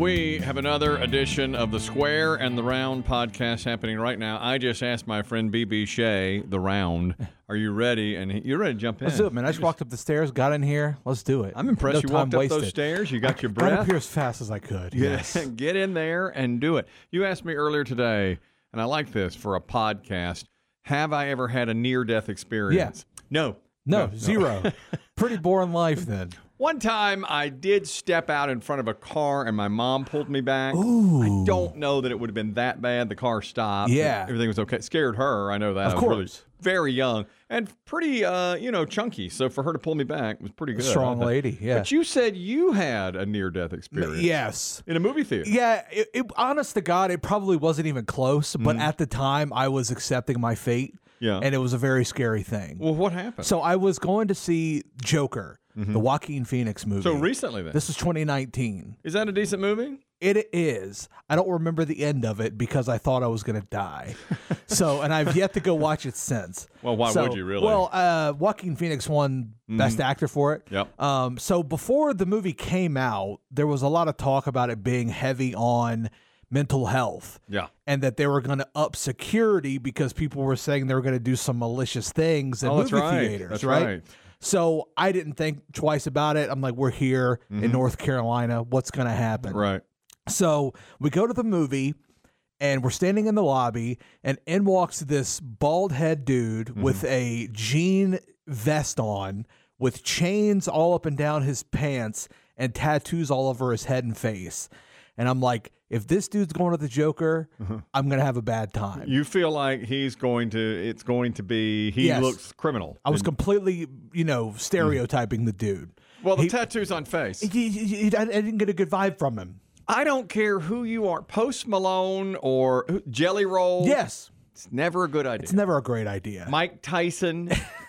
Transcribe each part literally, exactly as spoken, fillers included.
We have another edition of the Square and the Round podcast happening right now. I just asked my friend B B Shea, the Round, are you ready? And he, you're ready to jump in. Let's do it, man. I just walked up the stairs, got in here. Let's do it. I'm impressed no you walked up wasted. those stairs. You got I your breath. got up here as fast as I could. Yeah. Yes. Get in there and do it. You asked me earlier today, and I like this for a podcast, have I ever had a near-death experience? Yeah. No. No, no zero. No. Pretty boring life then. One time I did step out in front of a car and my mom pulled me back. Ooh. I don't know that it would have been that bad. The car stopped. Yeah. Everything was okay. It scared her. I know that. Of I was course. really very young and pretty, uh, you know, chunky. So for her to pull me back was pretty good. Strong lady, yeah. But you said you had a near-death experience. Yes. In a movie theater. Yeah, it, it, honest to God, it probably wasn't even close. But Mm. at the time, I was accepting my fate. Yeah. And it was a very scary thing. Well, what happened? So I was going to see Joker, the Joaquin Phoenix movie. So recently then. This was twenty nineteen. Is that a decent movie? It is. I don't remember the end of it because I thought I was going to die. So, and I've yet to go watch it since. Well, why So, would you really? Well, uh, Joaquin Phoenix won Best Actor for it. Yep. Um, so before the movie came out, there was a lot of talk about it being heavy on mental health. Yeah. And that they were going to up security because people were saying they were going to do some malicious things in Oh, that's movie right. theaters, That's right? right. So I didn't think twice about it. I'm like, we're here in North Carolina. What's going to happen? Right. So we go to the movie, and we're standing in the lobby, and in walks this bald head dude Mm-hmm. with a jean vest on, with chains all up and down his pants, and tattoos all over his head and face. And I'm like, if this dude's going to the Joker, I'm going to have a bad time. You feel like he's going to, it's going to be, he Yes. looks criminal. I was And- completely, you know, stereotyping the dude. well, the he- tattoos on face. He- he- he- I I didn't get a good vibe from him. I don't care who you are, Post Malone or who- Jelly Roll. Yes, It's never a good idea. it's never a great idea. Mike Tyson,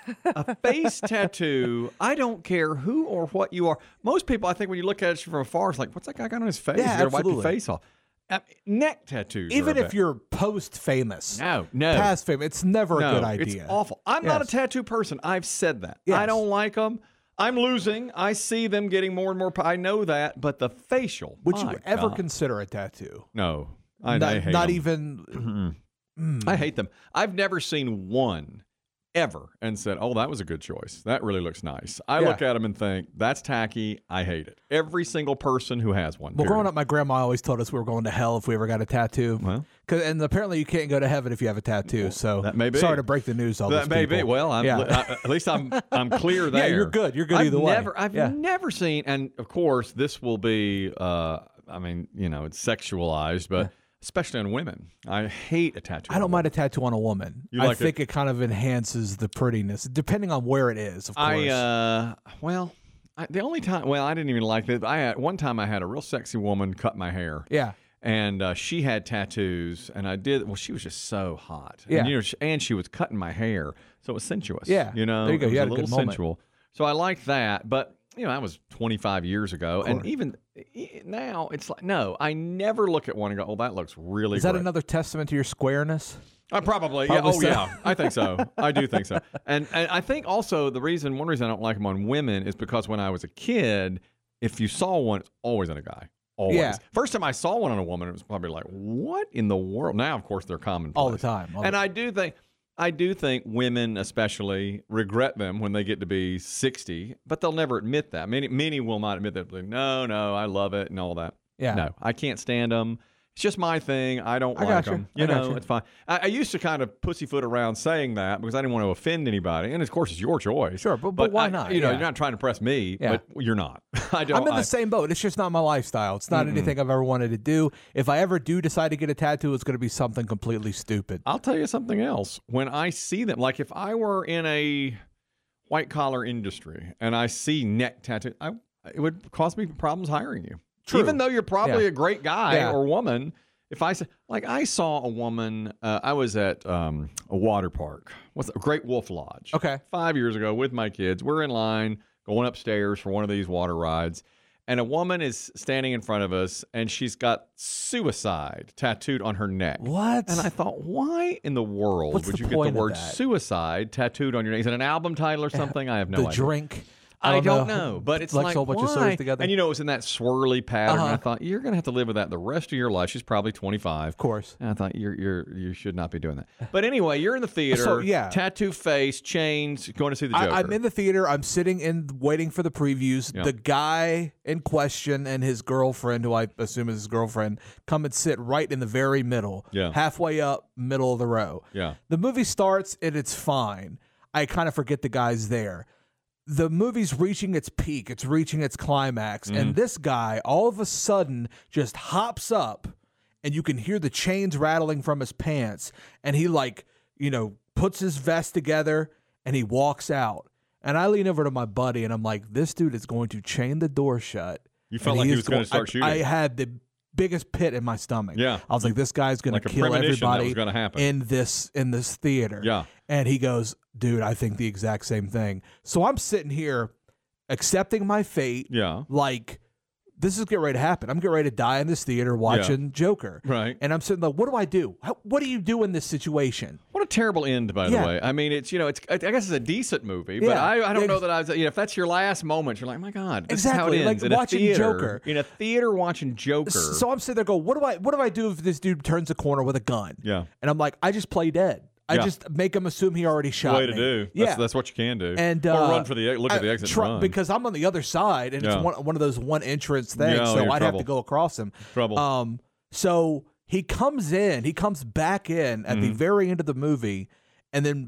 a face tattoo. I don't care who or what you are. Most people, I think, when you look at it from afar, it's like, what's that guy got on his face? Yeah, you got to wipe your absolutely. face off. Uh, neck tattoos. are Even a if bit- you're post famous, No, no. past famous, it's never no, a good idea. It's awful. I'm not a Yes. tattoo person. I've said that. Yes. I don't like them. I'm losing. I see them getting more and more. I know that. But the facial. Would my you ever God. consider a tattoo? No. I, not I hate not them. even. I hate them. I've never seen one ever and said, oh, that was a good choice. That really looks nice. I Yeah. look at them and think, that's tacky. I hate it. Every single person who has one. Well, period. growing up, my grandma always told us we were going to hell if we ever got a tattoo. Well. 'Cause- and apparently you can't go to heaven if you have a tattoo. So that may be. sorry to break the news. All That these may be. people. Well, I'm, yeah. I, at least I'm I'm clear there. Yeah, you're good. You're good I've either way. never, I've Yeah. never seen, and of course, this will be, uh, I mean, you know, it's sexualized, but especially on women. I hate a tattoo. I don't mind a tattoo on a woman. You I like think it? kind of enhances the prettiness, depending on where it is. Of course. I uh well, I, the only time well, I didn't even like that. I had one time I had a real sexy woman cut my hair. yeah. And uh, she had tattoos, and I did. Well, she was just so hot. Yeah. And, you know, she, and she was cutting my hair, so it was sensuous. Yeah. You know, There you go. It was You a had a little good moment. sensual. So I liked that, but you know, that was twenty-five years ago, and even e- now, it's like no. I never look at one and go, "Oh, that looks really." Is that great. another testament to your squareness? Uh, probably, yeah. Probably Oh, so. yeah. I think so. I do think so. And and I think also the reason, one reason I don't like them on women is because when I was a kid, if you saw one, it's always on a guy. Always. Yeah. First time I saw one on a woman, it was probably like, what in the world? Now, of course, they're commonplace. All the time. All And the- I do think, I do think women especially regret them when they get to be sixty, but they'll never admit that. Many, many will not admit that. Like, no, no, I love it and all that. Yeah. No, I can't stand them. It's just my thing. I don't I like got you. them. I You got know, you. it's fine. I, I used to kind of pussyfoot around saying that because I didn't want to offend anybody. And of course, it's your choice. Sure, but- but why I- not? You know, Yeah. you're not trying to impress me, Yeah. but you're not. I don't. I'm in the I- same boat. It's just not my lifestyle. It's not anything I've ever wanted to do. If I ever do decide to get a tattoo, it's going to be something completely stupid. I'll tell you something else. When I see them, like if I were in a white collar industry and I see neck tattoo, I, it would cause me problems hiring you. True. Even though you're probably Yeah. a great guy Yeah. or woman. If I say, like, I saw a woman, uh, I was at um, a water park, what's it, Great Wolf Lodge. Okay. Five years ago with my kids. We're in line going upstairs for one of these water rides. And a woman is standing in front of us, and she's got suicide tattooed on her neck. What? And I thought, why in the world What's would the you get point the of word that? suicide tattooed on your neck? Is it an album title or something? I have no the idea. drink. I, don't don't know. know, but it's Flex like a whole bunch why? of stories together. And you know, it was in that swirly pattern. Uh-huh. And I thought you're going to have to live with that the rest of your life. She's probably twenty-five. Of course. And I thought you're you're you should not be doing that. But anyway, you're in the theater. So, yeah. Tattoo face, chains, going to see the Joker. I, I'm in the theater. I'm sitting in waiting for the previews. Yeah. The guy in question and his girlfriend, who I assume is his girlfriend, come and sit right in the very middle, Yeah. halfway up, middle of the row. Yeah. The movie starts and it's fine. I kind of forget the guy's there. The movie's reaching its peak. It's reaching its climax. Mm-hmm. And this guy all of a sudden just hops up and you can hear the chains rattling from his pants. And he like, you know, puts his vest together and he walks out. And I lean over to my buddy and I'm like, this dude is going to chain the door shut. You felt and like he is was going to start I, shooting. I had the biggest pit in my stomach. Yeah. I was like, this guy's going Like to a kill premonition that everybody was gonna happen. in this in this theater. Yeah. And he goes, dude, I think the exact same thing. So I'm sitting here accepting my fate. Yeah. Like, this is getting ready to happen. I'm getting ready to die in this theater watching Joker. Right. And I'm sitting like, what do I do? How, what do you do in this situation? What a terrible end, by Yeah. the way. I mean, it's, you know, it's, I guess it's a decent movie, but Yeah. I, I don't Ex- know that I was, you know, if that's your last moment, you're like, my God, this Exactly. is how it Like ends. in watching a theater, Joker. In a theater watching Joker. So I'm sitting there going, what do I what do I do if this dude turns a corner with a gun? Yeah. And I'm like, I just play dead. I Yeah. just make him assume he already shot way me. to do. That's, Yeah. that's what you can do. And or uh, run for the look at the I exit try- and run. because I'm on the other side, and Yeah. it's one one of those one entrance things, Yeah, so you're I'd trouble. have to go across him. Trouble. Um, so he comes in, he comes back in at the Mm-hmm. very end of the movie, and then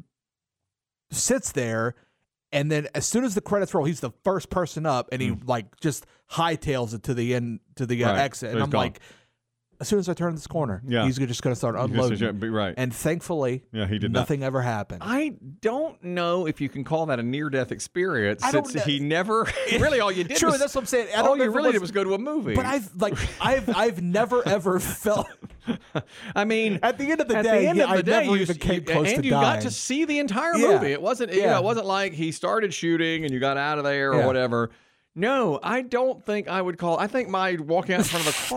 sits there. And then as soon as the credits roll, he's the first person up, and he like just hightails it to the end to the uh, Mm. Right. exit. So and he's I'm gone. like, as soon as I turn this corner, Yeah. he's just going to start You just- unloading. be right. And thankfully, Yeah, he did not. nothing ever happened. I don't know if you can call that a near-death experience, I don't since know. he never really all you did. Sure, was, that's what I'm saying. I all don't know you if it really was- did was go to a movie. But I've like I've I've never ever felt I mean, at the end of the at day, the end yeah, of the I day, never you, even came you- close and to you dying. got to see the entire Yeah. movie. It wasn't, you Yeah. know, it wasn't like he started shooting and you got out of there or Yeah. whatever. No, I don't think I would call. I think my walking out in front of a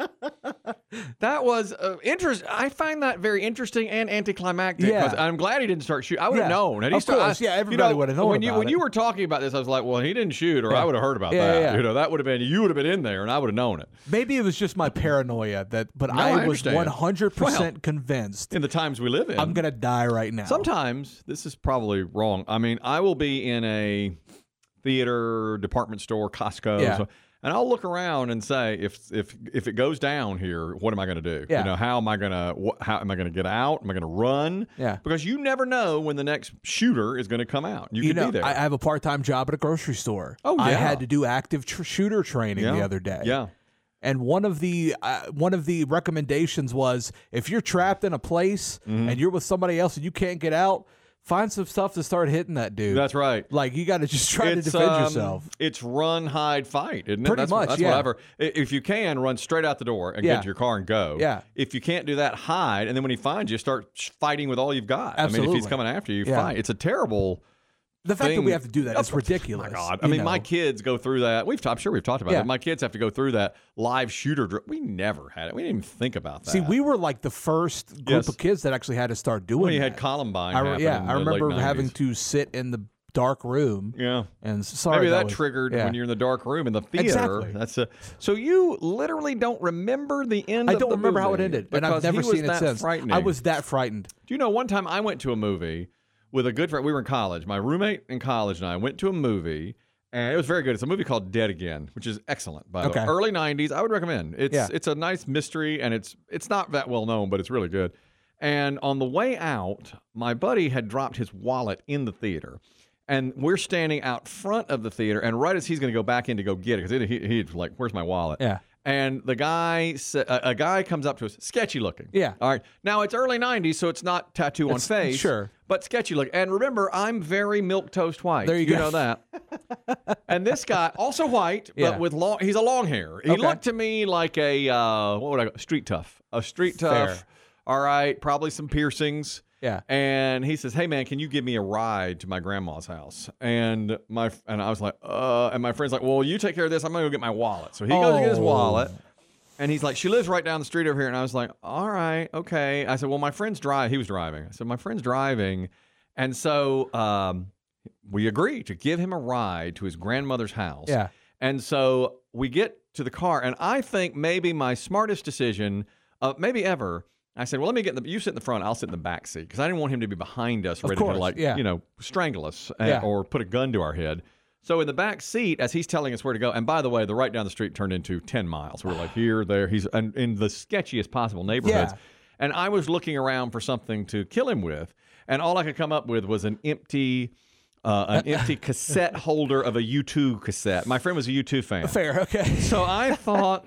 car. That was uh, interest. I find that very interesting and anticlimactic. Yeah. 'Cause I'm glad he didn't start shooting. I would have Yeah. known. Had he Of start- course, I- yeah, you everybody know, would have known when you about when it. you were talking about this, I was like, well, he didn't shoot, or Yeah. I would have heard about Yeah, that. yeah. You know, that would have been you would have been in there, and I would have known it. Maybe it was just my paranoia that, but No, I I was understand. one hundred percent Well, convinced In the times we live in, I'm gonna die right now. Sometimes this is probably wrong. I mean, I will be in a theater, department store, Costco, Yeah. so- and I'll look around and say, if if if it goes down here, what am I going to do? Yeah. You know, how am I going to wh- how am I going to get out? Am I going to run? Yeah. Because you never know when the next shooter is going to come out. You, You could know, be there. I I have a part-time job at a grocery store. Oh, I yeah. had to do active tr- shooter training yeah. the other day. Yeah. And one of the uh, one of the recommendations was if you're trapped in a place Mm-hmm. and you're with somebody else and you can't get out, find some stuff to start hitting that dude. That's right. Like you got to just try It's, to defend um, yourself. It's run, hide, fight, isn't it? Pretty that's, much, That's yeah. whatever. If you can, run straight out the door and Yeah. get to your car and go. Yeah. If you can't do that, hide, and then when he finds you, start sh- fighting with all you've got. I mean, if he's Absolutely. coming after you, Yeah. fight. It's a terrible. The fact that thing- we have to do that is Oh, ridiculous. My God. I you mean, my know. kids go through that. We've I'm sure we've talked about Yeah. it. My kids have to go through that live shooter drill. We never had it. We didn't even think about that. See, we were like the first group Yes. of kids that actually had to start doing well, you that. had Columbine. I re- happen yeah, in I the late remember having nineties. to sit in the dark room. Yeah. And s- sorry, Maybe that, was- triggered yeah. when you're in the dark room in the theater. Exactly. That's a so you literally don't remember the end. I of don't the remember how it movie ended, and I've because never he was seen it that since. Frightening. I was that frightened. Do you know one time I went to a movie with a good friend? We were in college. My roommate in college and I went to a movie, and it was very good. It's a movie called Dead Again, which is excellent. By the Okay. way, early nineties. I would recommend. It's Yeah. it's a nice mystery, and it's it's not that well known, but it's really good. And on the way out, my buddy had dropped his wallet in the theater. And we're standing out front of the theater, and right as he's going to go back in to go get it, because he, he's like, "Where's my wallet?" Yeah. And the guy, sa- a, a guy comes up to us, sketchy looking. Yeah. All right. Now it's early nineties, so it's not tattoo on It's- face. sure. But sketchy look. And remember, I'm very milk toast white. There you go. know that. And this guy, also white, but Yeah. with long. He's a long hair. He Okay. looked to me like a uh, what would I go? Street tough. A street tough. Fair. All right. Probably some piercings. Yeah. And he says, "Hey man, can you give me a ride to my grandma's house?" And my and I was like, "Uh." And my friend's like, "Well, you take care of this. I'm gonna go get my wallet." So he goes to get his Oh. wallet, and he's like, "She lives right down the street over here." And I was like, "All right, okay." I said, "Well, my friend's drive. He was driving." I said, "My friend's driving," and so um, we agree to give him a ride to his grandmother's house. Yeah. And so we get to the car, and I think maybe my smartest decision, uh, maybe ever, I said, well, let me get in the, you sit in the front, I'll sit in the back seat, because I didn't want him to be behind us, Of ready course, to, like, yeah. you know, strangle us uh, Yeah. or put a gun to our head. So in the back seat, as he's telling us where to go, and by the way, the right down the street turned into ten miles. We're like, here, there, he's in, in the sketchiest possible neighborhoods. Yeah. And I was looking around for something to kill him with, and all I could come up with was an empty... Uh, an empty cassette holder of a U two cassette. My friend was a U two fan. Fair, okay. So I thought,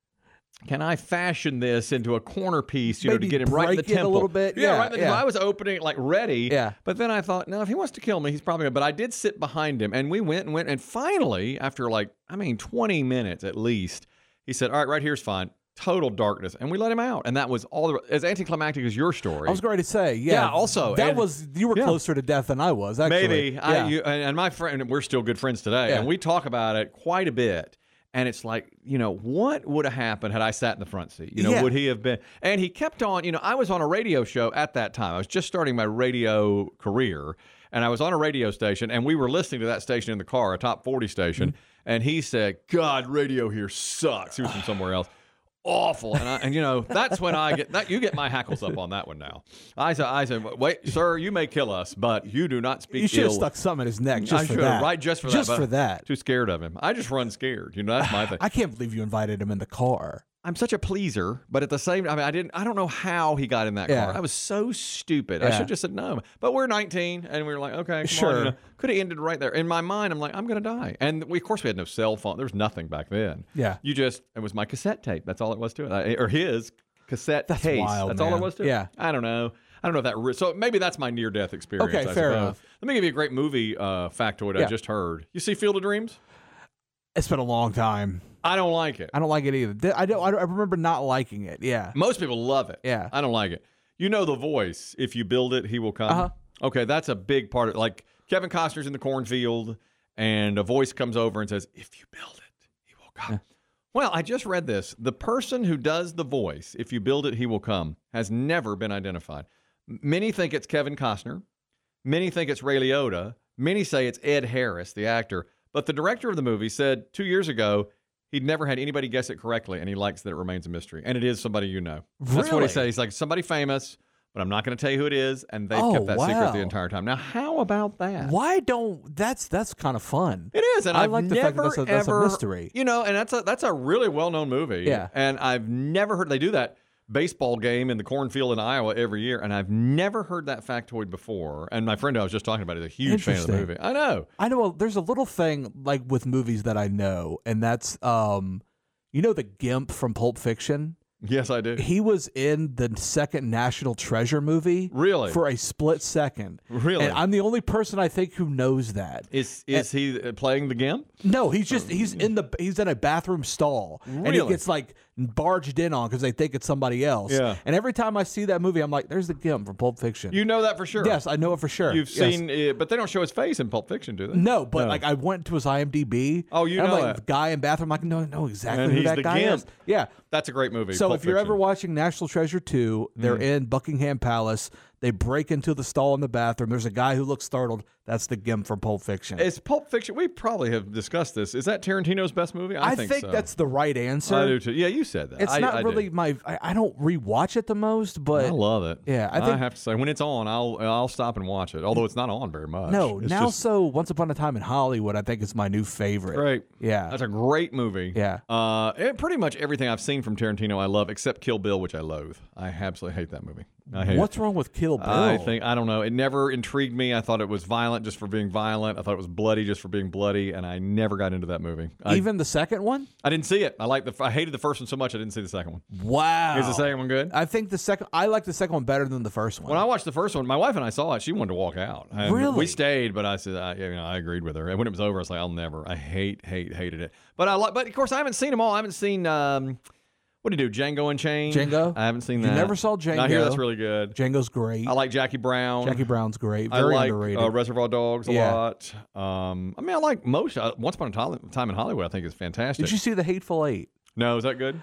can I fashion this into a corner piece, you Maybe know, to get him right in the break it a temple? little bit. Yeah, Yeah, right. in the- yeah. I was opening it like ready. Yeah. But then I thought, no, if he wants to kill me, he's probably gonna. But I did sit behind him, and we went and went, and finally, after like, I mean, twenty minutes at least, he said, all right, right here's fine. Total darkness, and we let him out, and that was all. The, as anticlimactic as your story. I was going to say, yeah. Yeah, also, that and- was you were yeah. closer to death than I was. Actually, Maybe. I, Yeah. you, and and my friend, we're still good friends today, Yeah. and we talk about it quite a bit. And it's like, you know, what would have happened had I sat in the front seat? You know, Yeah. would he have been? And he kept on, you know, I was on a radio show at that time. I was just starting my radio career, and I was on a radio station, and we were listening to that station in the car, a top forty station. Mm-hmm. And he said, God, radio here sucks. He was from somewhere else. Awful, and I, and you know that's when I get that you get my hackles up on that one now. I said, I said, wait, sir, you may kill us, but you do not speak You should have ill. stuck something in his neck just I for should that. have, right? Just for Just that. but for that. Too scared of him. I just run scared. You know, that's my thing. I can't believe you invited him in the car. I'm such a pleaser, but at the same time, I mean, I didn't. I don't know how he got in that Yeah. car. I was so stupid. I Yeah. should have just said no. But we're nineteen, and we were like, okay, come Sure. on. You know, could have ended right there. In my mind, I'm like, I'm gonna die. And we, of course, we had no cell phone. There was nothing back then. Yeah. You just, it was my cassette tape. That's all it was to it, I, or his cassette That's case. wild, That's all man. it was to it. Yeah. I don't know. I don't know if that. Re- so maybe that's my near-death experience. Okay, I fair suppose. enough. Let me give you a great movie uh, factoid I Yeah. just heard. You see Field of Dreams? It's been a long time. I don't like it. I don't like it either. Th- I don't. I, don't, I remember not liking it. Yeah. Most people love it. Yeah. I don't like it. You know the voice. If you build it, he will come. Uh-huh. Okay, that's a big part of it. Like Kevin Costner's in the cornfield, and a voice comes over and says, if you build it, he will come. Well, I just read this. The person who does the voice, if you build it, he will come, has never been identified. M- Many think it's Kevin Costner. Many think it's Ray Liotta. Many say it's Ed Harris, the actor. But the director of the movie said two years ago he'd never had anybody guess it correctly, and he likes that it remains a mystery. And it is somebody you know. That's what Really? he said. He's like, somebody famous, but I'm not going to tell you who it is. And they've Oh, kept that secret wow. the entire time. Now, how about that? Why don't? That's that's kind of fun. It is, and I I've like the never fact that that's a- that's a ever, mystery. You know, and that's a that's a really well known movie. Yeah. and I've never heard they do that baseball game in the cornfield in Iowa every year, and I've never heard that factoid before. And my friend I was just talking about is a huge fan of the Interesting. movie. I know. I know. A, there's a little thing like with movies that I know, and that's um, you know, the Gimp from Pulp Fiction. Yes, I do. He was in the second National Treasure movie. Really? For a split second. Really? And I'm the only person I think who knows that. Is is he uh, playing the Gimp? No, he's just he's in the he's in a bathroom stall, and he Really? gets like barged in on because they think it's somebody else. Yeah. And every time I see that movie, I'm like, "There's the Gimp from Pulp Fiction." You know that for sure. Yes, I know it for sure. You've Yes. seen it, but they don't show his face in Pulp Fiction, do they? No, but No. like I went to his IMDb. Oh, you and I'm know like, that. guy in bathroom. I can know know exactly And who he's that the guy Gimp. is. Yeah. That's a great movie. So Pulp if you're ever Fiction. watching National Treasure two, they're Mm. in Buckingham Palace. They break into the stall in the bathroom. There's a guy who looks startled. That's the Gimp from Pulp Fiction. Is Pulp Fiction? We probably have discussed this. Is that Tarantino's best movie? I, I think, think so. that's the right answer. I do too. Yeah, you said that. It's I, not I do. really my. I, I don't rewatch it the most, but I love it. Yeah, I I, think- have to say when it's on, I'll I'll stop and watch it. Although it's not on very much. no. It's Now, just so Once Upon a Time in Hollywood, I think is my new favorite. great. Yeah. That's a great movie. Yeah. Uh, it, pretty much everything I've seen from Tarantino I love, except Kill Bill, which I loathe. I absolutely hate that movie. I hate What's it. wrong with Kill Bill? I think I don't know. It never intrigued me. I thought it was violent just for being violent. I thought it was bloody just for being bloody, and I never got into that movie. I, Even the second one. I didn't see it. I like the. I hated the first one so much I didn't see the second one. Wow. Is the second one good? I think the second. I like the second one better than the first one. When I watched the first one, my wife and I saw it. She wanted to walk out. And Really? We stayed, but I said, I, you know, I agreed with her. And when it was over, I was like, I'll never. I hate, hate, hated it. But I like. But of course, I haven't seen them all. I haven't seen. Um, what do you do? Django Unchained. Django? I haven't seen You that. never saw I hear Django. that's really good. Django's great. I like Jackie Brown. Jackie Brown's great. I Very like underrated. uh, Reservoir Dogs a Yeah. lot. Um, I mean, I like most. Uh, Once Upon a Time Time in Hollywood, I think is fantastic. Did you see The Hateful Eight? No, is that good?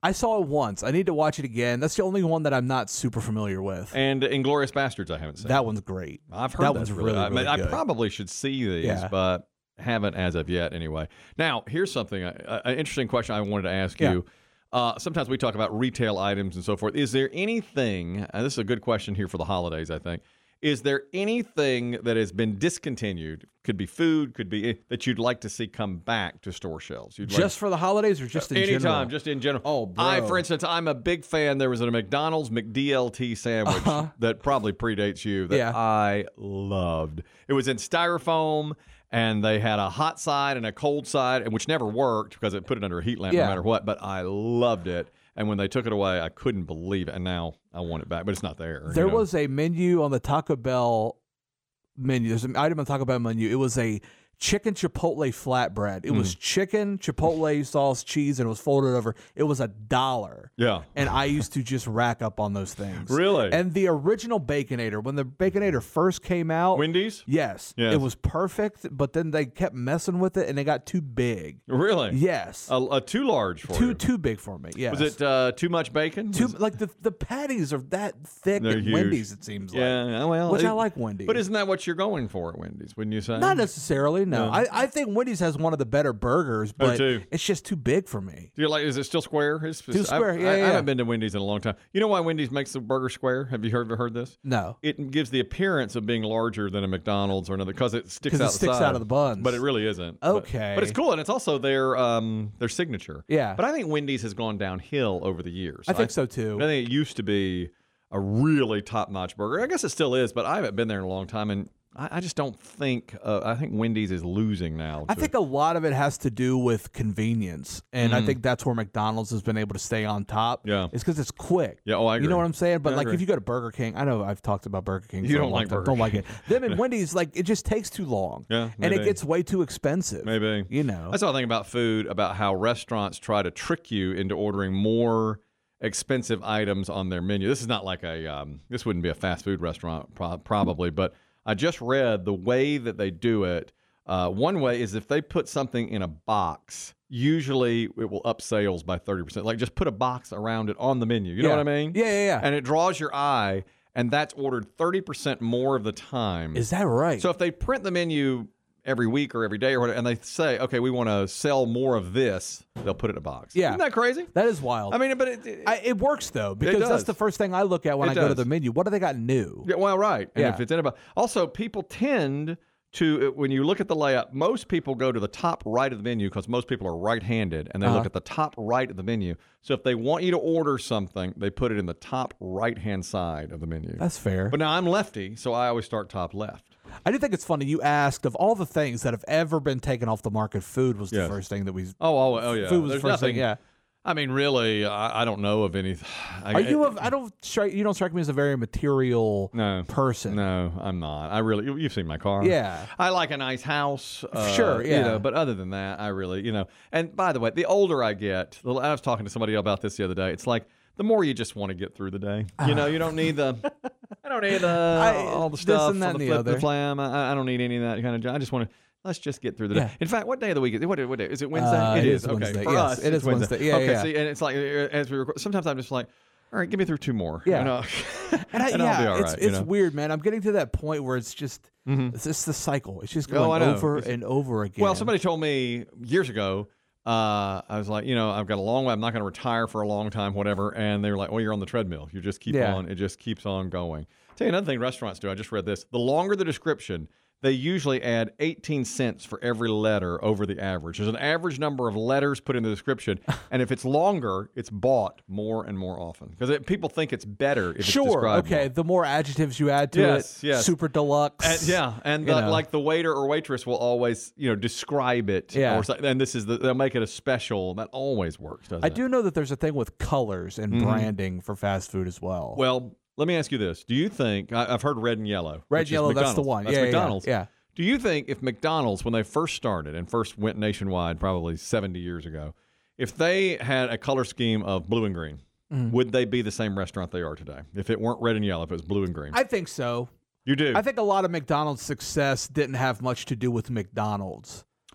I saw it once. I need to watch it again. That's the only one that I'm not super familiar with. And Inglourious Bastards, I haven't seen. That one's great. I've heard that that's one's really. really, I, mean, really good. I probably should see these, Yeah. but haven't as of yet. Anyway, now here's something. Uh, an interesting question I wanted to ask Yeah. you. Uh, sometimes we talk about retail items and so forth. Is there anything? And this is a good question here for the holidays, I think. Is there anything that has been discontinued? Could be food, could be that you'd like to see come back to store shelves. You'd Just like, for the holidays or just in anytime, general? just in general. Oh, bro. I, for instance, I'm a big fan. There was a McDonald's McDLT sandwich Uh-huh. that probably predates you that Yeah. I loved. It was in styrofoam, and they had a hot side and a cold side, and which never worked because it put it under a heat lamp Yeah. no matter what. But I loved it. And when they took it away, I couldn't believe it. And now I want it back, but it's not there. There you know? was a menu on the Taco Bell menu. There's an item on the Taco Bell menu. It was a chicken chipotle flatbread. It Mm. was chicken, chipotle sauce, cheese, and it was folded over. It was a dollar. Yeah. And I used to just rack up on those things. Really? And the original Baconator, when the Baconator first came out, Wendy's? yes, Yes. it was perfect, but then they kept messing with it and it got too big. Really? Yes. A, a too large for too you. too big for me. Yes. Was it uh, too much bacon? too Was- like the the patties are that thick They're at huge. Wendy's, it seems like. Yeah, well, Which it- I like Wendy's. But isn't that what you're going for at Wendy's? Wouldn't you say? Not necessarily, no. No. I, I think Wendy's has one of the better burgers, but too. it's just too big for me. Do you like? Is it still square? It's, Too square, I, yeah, I, yeah. I haven't been to Wendy's in a long time. You know why Wendy's makes the burger square? Have you heard heard this? No. It gives the appearance of being larger than a McDonald's or another because it sticks 'Cause it out the sticks side. out of the buns. But it really isn't. But- Okay. But, it's cool, and it's also their um their signature. Yeah. But I think Wendy's has gone downhill over the years. I think so too. I think it used to be a really top notch burger. I guess it still is, but I haven't been there in a long time, and I, I just don't think. Uh, I think Wendy's is losing now. I to- think a lot of it has to do with convenience, and I think that's where McDonald's has been able to stay on top. Mm. Yeah. It's because it's quick. Yeah, oh, I You know agree. what I'm saying? But Yeah, I like, agree. if you go to Burger King, I know I've talked about Burger King. You for a don't long like time. Burger Don't like King. it. Them and Wendy's, like, it just takes too long. Yeah, and it maybe. gets way too expensive. Maybe. You know. That's the other thing about food, about how restaurants try to trick you into ordering more expensive items on their menu. This is not like a, um, this wouldn't be a fast food restaurant pro- probably, but I just read the way that they do it. Uh, one way is if they put something in a box, usually it will up sales by thirty percent. Like just put a box around it on the menu. You know Yeah. what I mean? Yeah, yeah, yeah. And it draws your eye, and that's ordered thirty percent more of the time. Is that right? So if they print the menu every week or every day or whatever, and they say, okay, we want to sell more of this, they'll put it in a box. Yeah. Isn't that crazy? that is wild. I mean, but it, it- I, it works though, because does. that's the first thing I look at when It I go to does. the menu. What do they got new? yeah, well, right. And Yeah. if it's in a box. Also, people tend to, when you look at the layout, most people go to the top right of the menu because most people are right-handed, and they Uh-huh. look at the top right of the menu. So if they want you to order something, they put it in the top right-hand side of the menu. That's fair. But now I'm lefty, so I always start top left. I do think it's funny. You asked of all the things that have ever been taken off the market, food was the Yes. first thing that we. Oh, oh, oh yeah. Food was the There's first nothing, thing. Yeah. I mean, really, I, I don't know of anything. I, Are you? A, I don't strike. You don't strike me as a very material No. person. No, I'm not. I really, you- you've seen my car. Yeah. I like a nice house. Uh, Sure, You yeah. know, but other than that, I really, you know, and by the way, the older I get, the, I was talking to somebody about this the other day. It's like the more you just want to get through the day. You know, you don't need the, I don't need the, I- all the this stuff, and that all the and the flip, the other. flam. I, I don't need any of that kind of, I just want to, let's just get through the day. Yeah. In fact, what day of the week is it? What, what day? Is it Wednesday? Uh, it it is. is Okay. Wednesday. For Yes, us, it it's is Wednesday. Yeah, okay. yeah. See, and it's like, uh, as we record, sometimes I'm just like, all right, give me through two more. Yeah. You know? And, I, and yeah, I'll be all it's right. you it's know? weird, man. I'm getting to that point where it's just Mhm. it's just the cycle. It's just Oh, going I know. over It's- and over again. Well, somebody told me years ago, uh, I was like, you know, I've got a long way. I'm not going to retire for a long time, whatever. And they were like, well, you're on the treadmill. You just keep Yeah. on. It just keeps on going. Tell you another thing restaurants do. I just read this. The longer the description, they usually add eighteen cents for every letter over the average. There's an average number of letters put in the description. And if it's longer, it's bought more and more often because people think it's better if it's Sure. described Okay. more. The more adjectives you add to Yes, it, yes. super deluxe. And, yeah, and You the, know. like the waiter or waitress will always, you know, describe it. Yeah. Or, so- and this is the, they'll make it a special. That always works, doesn't I it? do know that there's a thing with colors and branding for fast food as well. Well, let me ask you this: do you think I, I've heard red and yellow? Red which is and yellow, that's the McDonald's. one. That's yeah, yeah, yeah, McDonald's. Yeah. Do you think if McDonald's, when they first started and first went nationwide, probably seventy years ago, if they had a color scheme of blue and green, Mm-hmm. would they be the same restaurant they are today? If it weren't red and yellow, if it was blue and green, I think so. you do. I think a lot of McDonald's success didn't have much to do with McDonald's.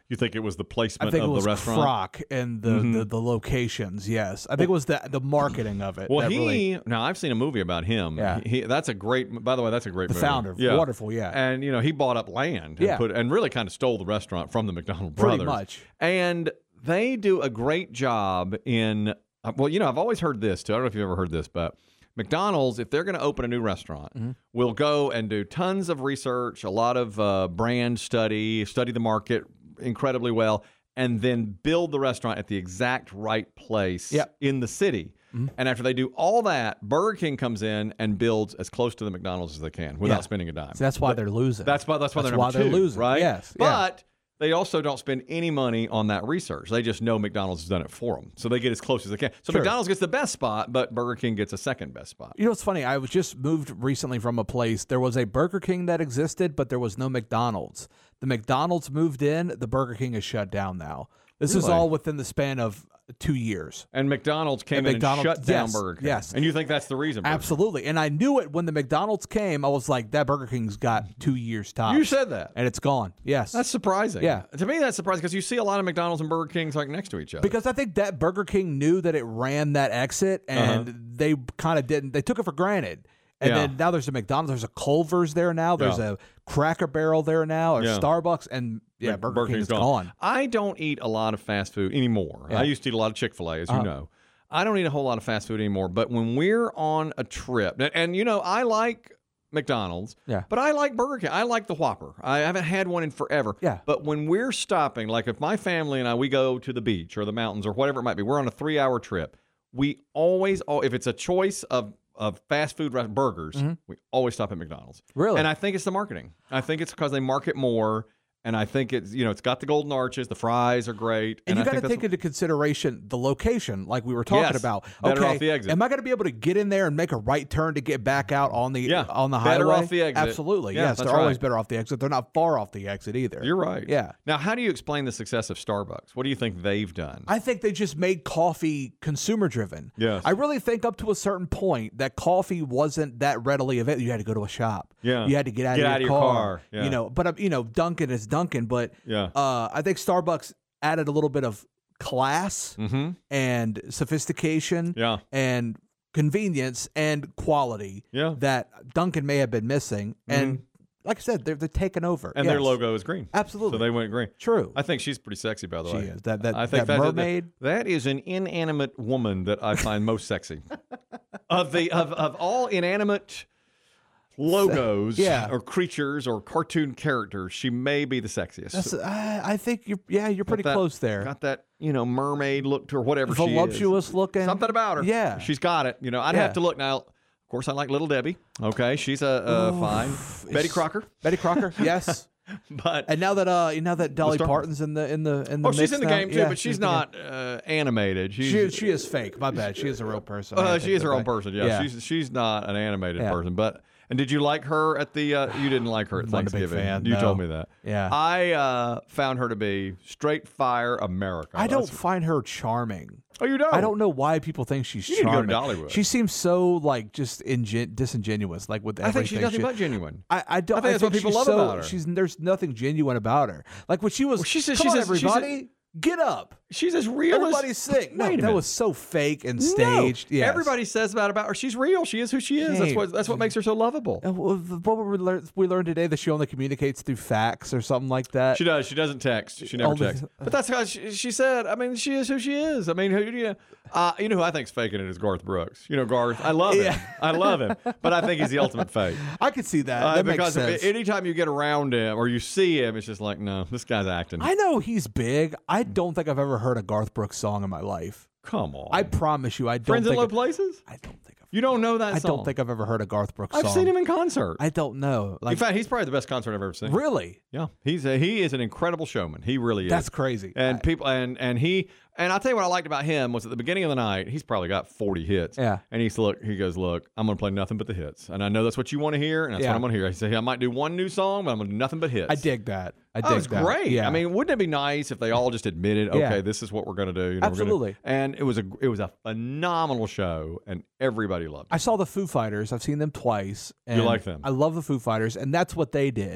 You think it was the placement I think of it was the restaurant? Croc and the, mm-hmm. the the locations. Yes, I think it was the the marketing of it. Well, he really, now I've seen a movie about him. Yeah, he, that's a great. By the way, that's a great. The movie. founder, yeah. wonderful, yeah. And you know, he bought up land, and yeah, put and really kind of stole the restaurant from the McDonald Pretty brothers. much. And they do a great job in. Well, you know, I've always heard this too. I don't know if you've ever heard this, but McDonald's, if they're going to open a new restaurant, mm-hmm. will go and do tons of research, a lot of uh, brand study, study the market incredibly well, and then build the restaurant at the exact right place yep. in the city. Mm-hmm. And after they do all that, Burger King comes in and builds as close to the McDonald's as they can without yeah. spending a dime. So that's why but they're losing. That's why, that's why that's they're why number they're two, losing. Right? Yes. But yeah. they also don't spend any money on that research. They just know McDonald's has done it for them. So they get as close as they can. So sure. McDonald's gets the best spot, but Burger King gets a second best spot. You know what's funny? I was just moved recently from a place. There was a Burger King that existed, but there was no McDonald's. The McDonald's moved in. The Burger King is shut down now. This really? is all within the span of two years. And McDonald's came and in McDonald's, and shut down yes, Burger King. Yes. And you think that's the reason? Burger Absolutely. King. And I knew it when the McDonald's came. I was like, that Burger King's got two years tops. You said that. And it's gone. Yes. That's surprising. Yeah. To me, that's surprising because you see a lot of McDonald's and Burger Kings like next to each other. Because I think that Burger King knew that it ran that exit, and uh-huh. they kind of didn't. They took it for granted. And yeah. then now there's a McDonald's, there's a Culver's there now, there's yeah. a Cracker Barrel there now, or yeah. Starbucks, and yeah, Burger, Burger King is gone. gone. I don't eat a lot of fast food anymore. Yeah. I used to eat a lot of Chick-fil-A, as uh-huh. you know. I don't eat a whole lot of fast food anymore. But when we're on a trip, and, and you know, I like McDonald's, yeah. but I like Burger King. I like the Whopper. I haven't had one in forever. Yeah. But when we're stopping, like if my family and I, we go to the beach or the mountains or whatever it might be, we're on a three-hour trip. We always, if it's a choice of of fast food burgers, mm-hmm. we always stop at McDonald's. Really? And I think it's the marketing. I think it's because they market more, and I think it's, you know, it's got the golden arches, the fries are great. And, and you got to take what... into consideration the location, like we were talking yes, about. Better okay, off the exit. Am I going to be able to get in there and make a right turn to get back out on the yeah, on the better highway? Better off the exit. Absolutely. Yeah, yes, they're right. always better off the exit. They're not far off the exit either. You're right. Yeah. Now, how do you explain the success of Starbucks? What do you think they've done? I think they just made coffee consumer driven. Yes. I really think up to a certain point that coffee wasn't that readily available. You had to go to a shop. Yeah. You had to get out, get of, out your of your car. car. Yeah. You know, but you know, Dunkin' is Dunkin', but yeah. uh, I think Starbucks added a little bit of class mm-hmm. and sophistication yeah. and convenience and quality yeah. that Dunkin' may have been missing. Mm-hmm. And like I said, they're they're taking over. And yes. their logo is green. Absolutely. So they went green. True. I think she's pretty sexy, by the she way. She is. That, that, I think that, that mermaid. That, that is an inanimate woman that I find most sexy. of the of, of all inanimate logos yeah. or creatures or cartoon characters, she may be the sexiest. That's, I, I think you're yeah, you're pretty that, close there. Got that, you know, mermaid look to her, whatever she is. Voluptuous looking. Something about her. Yeah. She's got it. You know, I'd yeah. have to look now. Of course, I like Little Debbie. Okay, she's a uh, Ooh, fine. Betty Crocker. Betty Crocker. Yes. But and now that uh, now that Dolly Parton's in the in the in the oh, mix she's in the now, game too, yeah, but she's not uh, animated. She's, she she is fake. My bad. She is a real person. Uh, she is her back. own person. Yeah, yeah, she's she's not an animated yeah. person. But and did you like her at the? Uh, you didn't like her at Wasn't Thanksgiving. a big fan, you no. told me that. Yeah, I uh, found her to be straight fire America. I don't That's... find her charming. Oh, you don't? I don't know why people think she's you charming. Need to go to Dollywood. She seems so like just ingen- disingenuous, like with everything. I think she's nothing she, but genuine. I, I don't. I think I that's think what people she's love so, about her. She's there's nothing genuine about her. Like when she was. Well, she says, Come she on, says, everybody, she's a, get up. She's as real Everybody's as sick. No, Wait a that minute. was so fake and staged. No. Yes. Everybody says that about her. She's real. She is who she is. That's what that's what makes her so lovable. Uh, What we learned, we learned today that she only communicates through fax or something like that. She does. She doesn't text. She never Only- texts. But that's how she, she said. I mean, she is who she is. I mean, who you know? Uh, you know who I think's faking it is Garth Brooks. You know Garth. I love him. Yeah. I love him. But I think he's the ultimate fake. I could see that. Uh, that because makes sense. anytime you get around him or you see him, it's just like, no, this guy's acting. I know he's big. I don't think I've ever heard a Garth Brooks song in my life. Come on. I promise you, I don't Friends in think Low I've- Places? I don't think I've You don't know that I song? don't think I've ever heard a Garth Brooks I've song. seen him in concert. I don't know. Like, in fact, he's probably the best concert I've ever seen. really? Yeah, he's a, he is an incredible showman. He really is. That's crazy. And I- people and and he and I'll tell you what I liked about him was at the beginning of the night, he's probably got forty hits. Yeah. And he's look, he goes, look, I'm gonna play nothing but the hits, and I know that's what you want to hear, and that's Yeah. what I'm gonna hear. He said, hey, I might do one new song, but I'm gonna do nothing but hits. I dig that. I dig That was that. great. Yeah. I mean, wouldn't it be nice if they all just admitted, okay, Yeah. this is what we're gonna do? You know, we're gonna- Absolutely. and it was a it was a phenomenal show, and everybody loved it. I saw the Foo Fighters. I've seen them twice. And like them? I love the Foo Fighters, and that's what they did.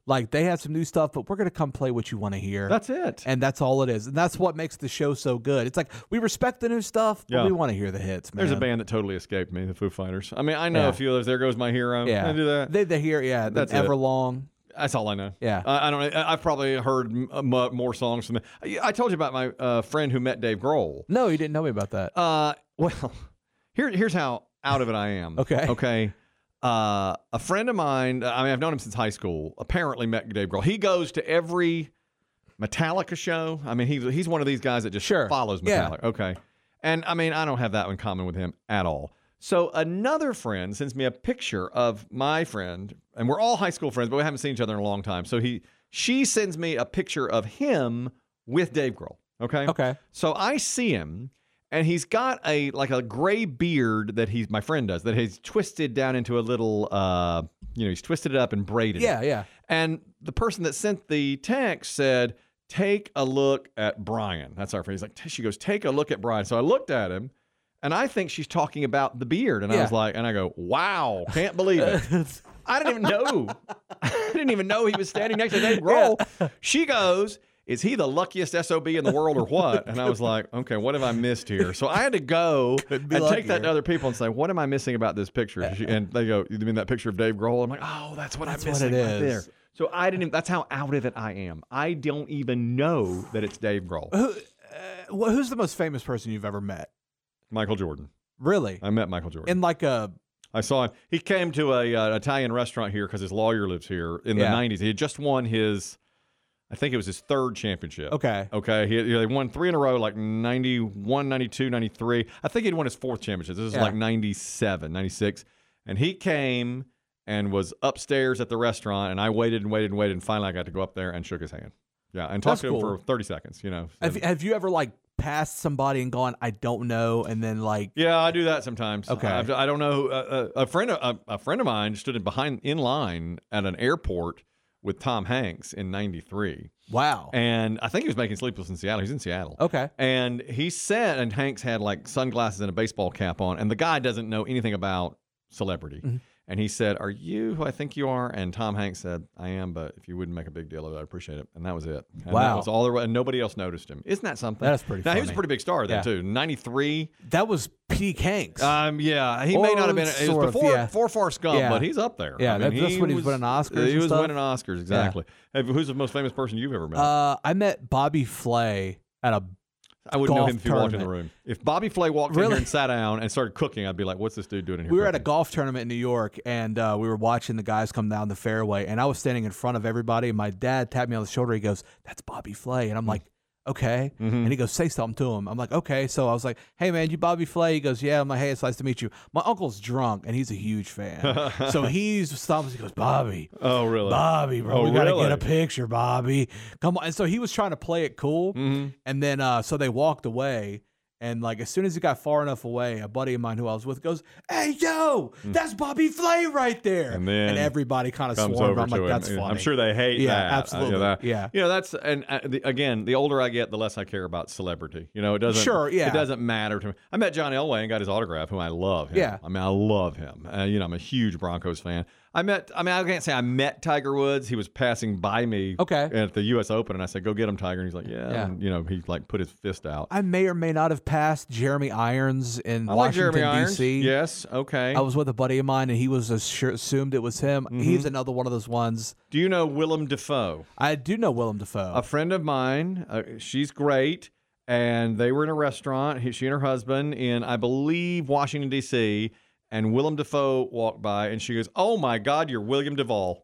Like they have some new stuff, but we're gonna come play what you want to hear. That's it. And that's all it is. And that's what makes the show so good. It's like we respect the new stuff, but Yeah. we want to hear the hits, man. There's a band that totally escaped me, the Foo Fighters. I mean, I know Yeah. a few others. There Goes My Hero. Yeah. I do that. They they hear yeah, That's that's it. Everlong. That's all I know. Yeah. I, I don't. I- I've probably heard m- m- more songs from them. I I told you about my uh, friend who met Dave Grohl. No, you didn't know me about that. Uh, well, here, here's how out of it I am. Okay. Okay. Uh, a friend of mine, I mean, I've known him since high school, apparently met Dave Grohl. He goes to every Metallica show. I mean, he's, he's one of these guys that just Sure. follows Yeah. Metallica. Okay. And I mean, I don't have that in common with him at all. So another friend sends me a picture of my friend, and we're all high school friends, but we haven't seen each other in a long time. So he, she sends me a picture of him with Dave Grohl. Okay. Okay. So I see him, and he's got a like a gray beard that he's my friend does that he's twisted down into a little, uh, you know, he's twisted it up and braided. Yeah, it. yeah. And the person that sent the text said, "Take a look at Brian." That's our friend. He's like, she goes, "Take a look at Brian." So I looked at him, and I think she's talking about the beard, and I Yeah. was like, and I go, "Wow, can't believe it." I didn't even know. I didn't even know he was standing next to Dave Grohl. She goes, "Is he the luckiest S O B in the world or what?" And I was like, okay, what have I missed here? So I had to go and be take that luckier. to other people and say, what am I missing about this picture? She- And they go, you mean that picture of Dave Grohl? I'm like, oh, that's what That's I'm what missing it right there. is. So I didn't even, that's how out of it I am. I don't even know that it's Dave Grohl. Who, uh, wh- who's the most famous person you've ever met? Michael Jordan. Really? I met Michael Jordan. In like a I saw him. He came to a uh, Italian restaurant here because his lawyer lives here in the Yeah. nineties. He had just won his, I think it was his third championship. okay. Okay. He, he won three in a row, like ninety-one, ninety-two, ninety-three. I think he'd won his fourth championship. This was Yeah. like ninety-seven, ninety-six. And he came and was upstairs at the restaurant, and I waited and waited and waited, and finally I got to go up there and shook his hand. Yeah, and talked That's to him cool. for thirty seconds, you know. Have, So- have you ever like passed somebody and gone, I don't know, and then like Yeah, I do that sometimes. Okay. I've, I don't know. Uh, a friend, of, a, a friend of mine stood in behind in line at an airport with Tom Hanks in ninety-three, wow. and I think he was making Sleepless in Seattle. He's in Seattle. Okay. And he said, and Hanks had like sunglasses and a baseball cap on, and the guy doesn't know anything about celebrity. Mhm. And he said, "Are you who I think you are?" And Tom Hanks said, "I am, but if you wouldn't make a big deal of it, I'd appreciate it." And that was it. And Wow. That was all there was, and nobody else noticed him. Isn't that something? That's pretty Now, he was a funny. pretty big star then, Yeah. too. ninety-three. That was peak Hanks. Um, yeah, he may Or not have been. It sort was of, before, yeah. before Forrest Gump, Yeah. but he's up there. Yeah, I mean, that- that's he when he was winning Oscars He and was stuff. winning Oscars, exactly. Hey, who's the most famous person you've ever met? uh, I met Bobby Flay at a I wouldn't know golf him if he walked in the tournament. room. If Bobby Flay walked in Really? here and sat down and started cooking, I'd be like, "What's this dude doing in here?" we were at a cooking?" golf tournament in New York, and uh, we were watching the guys come down the fairway, and I was standing in front of everybody, and my dad tapped me on the shoulder. He goes, "That's Bobby Flay," and I'm like, "Okay," Mm-hmm. and he goes, "Say something to him." I'm like, "Okay." So I was like, "Hey man, you Bobby Flay?" He goes, "Yeah." I'm like, "Hey, it's nice to meet you." My uncle's drunk, and he's a huge fan, so he's stops. He goes, "Bobby." Oh, really? Bobby, bro, Oh, we gotta really? get a picture, Bobby. Come on. And so he was trying to play it cool. Mhm. And then uh so they walked away. And like as soon as he got far enough away, a buddy of mine who I was with goes, "Hey yo, that's Bobby Flay right there." Mm. And then everybody kind of Comes swarmed. over I'm to like, him. that's funny. I'm sure they hate Yeah, that. Uh, absolutely. You know, that- Yeah. You know, that's and uh, the, again, the older I get, the less I care about celebrity. You know, it doesn't. Sure, yeah. It doesn't matter to me. I met John Elway and got his autograph. Who I love. Him. Yeah. I mean, I love him. Uh, you know, I'm a huge Broncos fan. I met. I mean, I can't say I met Tiger Woods. He was passing by me. Okay. At the U S Open, and I said, "Go get him, Tiger." And he's like, "Yeah." Yeah. And, you know, he like put his fist out. I may or may not have passed Jeremy Irons in I like Washington, Jeremy Irons. D C. Yes. Okay. I was with a buddy of mine, and he was assur- assumed it was him. Mm-hmm. He's another one of those ones. Do you know Willem Dafoe? I do know Willem Dafoe. A friend of mine, uh, she's great, and they were in a restaurant, he, she and her husband, in, I believe, Washington, D C, and Willem Dafoe walked by, and she goes, "Oh, my God, you're William Duvall."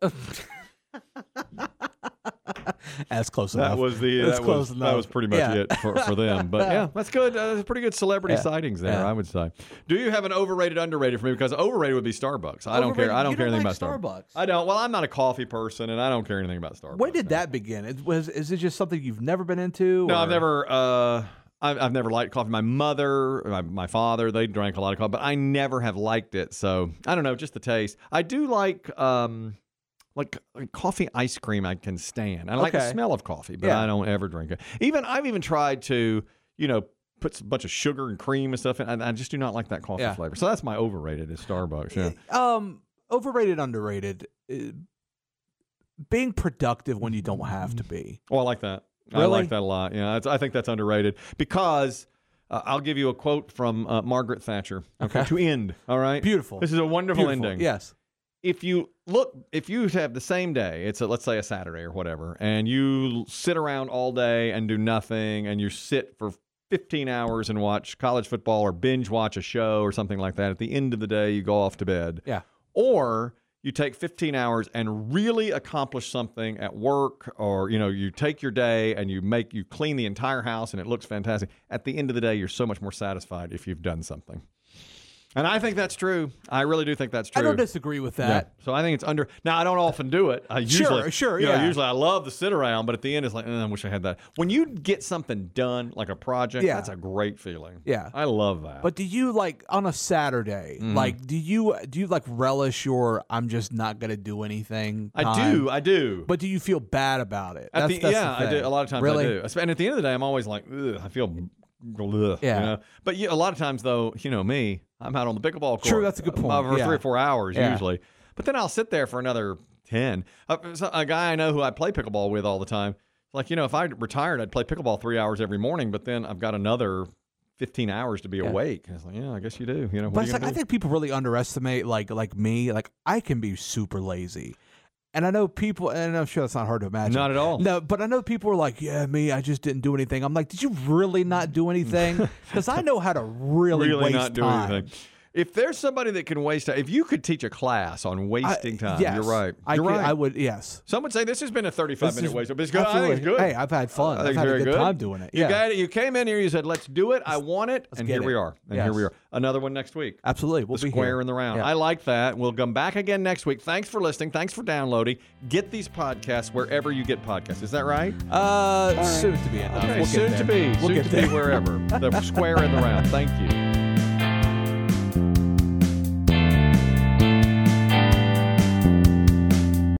That's close That enough. was the That's that close was enough. that was pretty much Yeah. it for, for them. But yeah, that's good. Uh, that's pretty good celebrity Yeah. sightings there, Yeah. I would say. Do you have an overrated, underrated for me? Because overrated would be Starbucks. I don't care. Overrated- I don't you care don't anything like about Starbucks? I don't. Well, I'm not a coffee person, and I don't care anything about Starbucks. When did no. that begin? It was is it just something you've never been into? No, or- I've never. Uh, I've, I've never liked coffee. My mother, my, my father, they drank a lot of coffee, but I never have liked it. So I don't know, just the taste. I do like um, like, like coffee ice cream. I can stand. I like the Okay. smell of coffee, but Yeah. I don't ever drink it. Even I've even tried to, you know, put a bunch of sugar and cream and stuff in. And I just do not like that coffee Yeah. flavor. So that's my overrated is Starbucks. Yeah. Um, overrated, underrated. Uh, being productive when you don't have to be. Oh, I like that. Really? I like that a lot. Yeah, it's, I think that's underrated because uh, I'll give you a quote from uh, Margaret Thatcher. Okay. Okay. To end. All right. Beautiful. This is a wonderful Beautiful. ending. Yes. If you look, if you have the same day, it's a, let's say a Saturday or whatever, and you sit around all day and do nothing, and you sit for fifteen hours and watch college football or binge watch a show or something like that. At the end of the day, you go off to bed. Yeah. Or you take fifteen hours and really accomplish something at work, or, you know, you take your day and you make, you clean the entire house and it looks fantastic. At the end of the day, you're so much more satisfied if you've done something. And I think that's true. I really do think that's true. I don't disagree with that. Yeah. So I think it's under. Now, I don't often do it. I usually, Sure, sure, you know, yeah. usually I love to sit around, but at the end it's like, eh, I wish I had that. When you get something done, like a project, Yeah. that's a great feeling. Yeah. I love that. But do you like on a Saturday, Mm-hmm. like do you do you like relish your I'm just not gonna do anything? I time? do. I do. But do you feel bad about it? At That's, the, that's yeah, the I do. thing. A lot of times really? I do. And at the end of the day, I'm always like, ugh, I feel. Ugh, Yeah. You know? But yeah, a lot of times, though, you know me, I'm out on the pickleball court. True, that's a good point. uh, For Yeah. three or four hours Yeah. usually. But then I'll sit there for another ten. Uh, so a guy I know who I play pickleball with all the time, like, you know, if I retired, I'd play pickleball three hours every morning, but then I've got another fifteen hours to be Yeah. awake. And it's like, yeah, I guess you do. You know, what But are it's you like gonna I do? think people really underestimate like like me. Like I can be super lazy. And I know people, and I'm sure that's not hard to imagine. Not at all. No, but I know people are like, yeah, me, I just didn't do anything. I'm like, did you really not do anything? Because I know how to really, really waste not do time. anything. If there's somebody that can waste time, if you could teach a class on wasting I- time, yes, you're right. I You're could, right. I would, yes. Some would say this has been a thirty-five This minute is- waste, but it's good. I think it's absolutely. good. Hey, I've had fun. I I've think had a very good, good. time doing it. You Yeah, got it. You came in here. You said, "Let's do it. I want it," and get here we it. are. And here we Yes. are. Another one next week. absolutely. We'll The be square here. in the round. Yeah. I like that. We'll come back again next week. Thanks for listening. Thanks for downloading. Get these podcasts wherever you get podcasts. Is that right? Uh, soon to be enough. Okay, We'll soon get to there. be. We'll soon get to there. be wherever. The square in the round. Thank you.